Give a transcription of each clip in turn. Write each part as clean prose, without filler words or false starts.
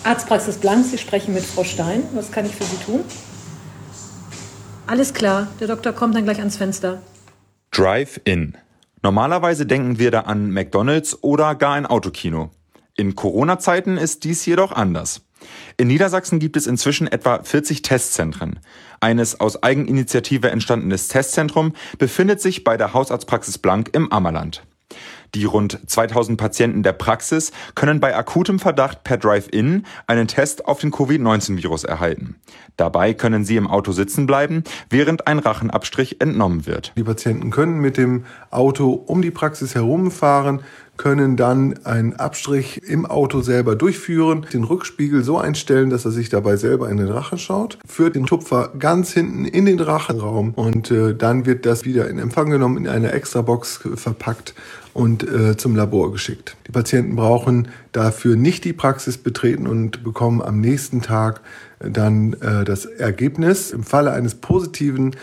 Arztpraxis Blank, Sie sprechen mit Frau Stein. Was kann ich für Sie tun? Alles klar, der Doktor kommt dann gleich ans Fenster. Drive-In. Normalerweise denken wir da an McDonald's oder gar ein Autokino. In Corona-Zeiten ist dies jedoch anders. In Niedersachsen gibt es inzwischen etwa 40 Testzentren. Eines aus Eigeninitiative entstandenes Testzentrum befindet sich bei der Hausarztpraxis Blank im Ammerland. Die rund 2000 Patienten der Praxis können bei akutem Verdacht per Drive-In einen Test auf den Covid-19-Virus erhalten. Dabei können sie im Auto sitzen bleiben, während ein Rachenabstrich entnommen wird. Die Patienten können mit dem Auto um die Praxis herumfahren, können dann einen Abstrich im Auto selber durchführen, den Rückspiegel so einstellen, dass er sich dabei selber in den Rachen schaut, führt den Tupfer ganz hinten in den Rachenraum und dann wird das wieder in Empfang genommen, in eine Extrabox verpackt und zum Labor geschickt. Die Patienten brauchen dafür nicht die Praxis betreten und bekommen am nächsten Tag dann das Ergebnis. Im Falle eines positiven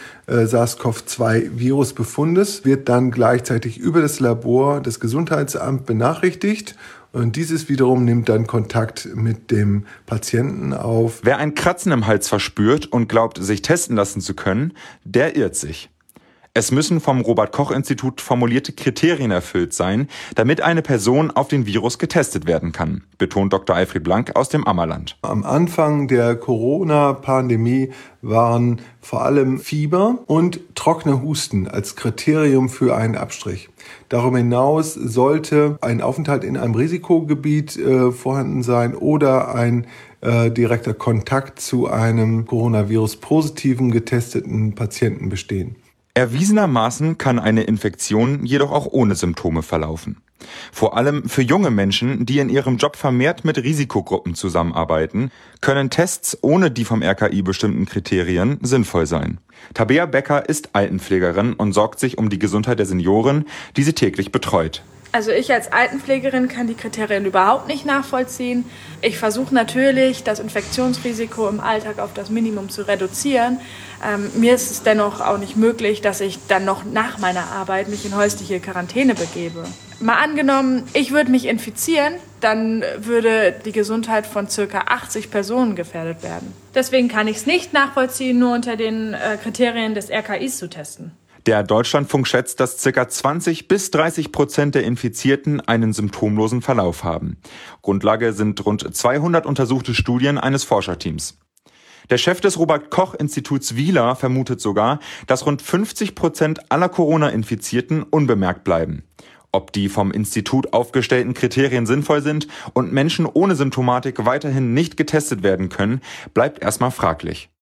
SARS-CoV-2-Virusbefundes wird dann gleichzeitig über das Labor das Gesundheitsamt benachrichtigt. Und dieses wiederum nimmt dann Kontakt mit dem Patienten auf. Wer ein Kratzen im Hals verspürt und glaubt, sich testen lassen zu können, der irrt sich. Es müssen vom Robert-Koch-Institut formulierte Kriterien erfüllt sein, damit eine Person auf den Virus getestet werden kann, betont Dr. Alfred Blank aus dem Ammerland. Am Anfang der Corona-Pandemie waren vor allem Fieber und trockener Husten als Kriterium für einen Abstrich. Darüber hinaus sollte ein Aufenthalt in einem Risikogebiet vorhanden sein oder ein direkter Kontakt zu einem Coronavirus-positiven getesteten Patienten bestehen. Erwiesenermaßen kann eine Infektion jedoch auch ohne Symptome verlaufen. Vor allem für junge Menschen, die in ihrem Job vermehrt mit Risikogruppen zusammenarbeiten, können Tests ohne die vom RKI bestimmten Kriterien sinnvoll sein. Tabea Becker ist Altenpflegerin und sorgt sich um die Gesundheit der Senioren, die sie täglich betreut. Also ich als Altenpflegerin kann die Kriterien überhaupt nicht nachvollziehen. Ich versuche natürlich, das Infektionsrisiko im Alltag auf das Minimum zu reduzieren. Mir ist es dennoch auch nicht möglich, dass ich dann noch nach meiner Arbeit mich in häusliche Quarantäne begebe. Mal angenommen, ich würde mich infizieren, dann würde die Gesundheit von ca. 80 Personen gefährdet werden. Deswegen kann ich es nicht nachvollziehen, nur unter den Kriterien des RKIs zu testen. Der Deutschlandfunk schätzt, dass ca. 20-30% der Infizierten einen symptomlosen Verlauf haben. Grundlage sind rund 200 untersuchte Studien eines Forscherteams. Der Chef des Robert-Koch-Instituts Wieler vermutet sogar, dass rund 50% aller Corona-Infizierten unbemerkt bleiben. Ob die vom Institut aufgestellten Kriterien sinnvoll sind und Menschen ohne Symptomatik weiterhin nicht getestet werden können, bleibt erstmal fraglich.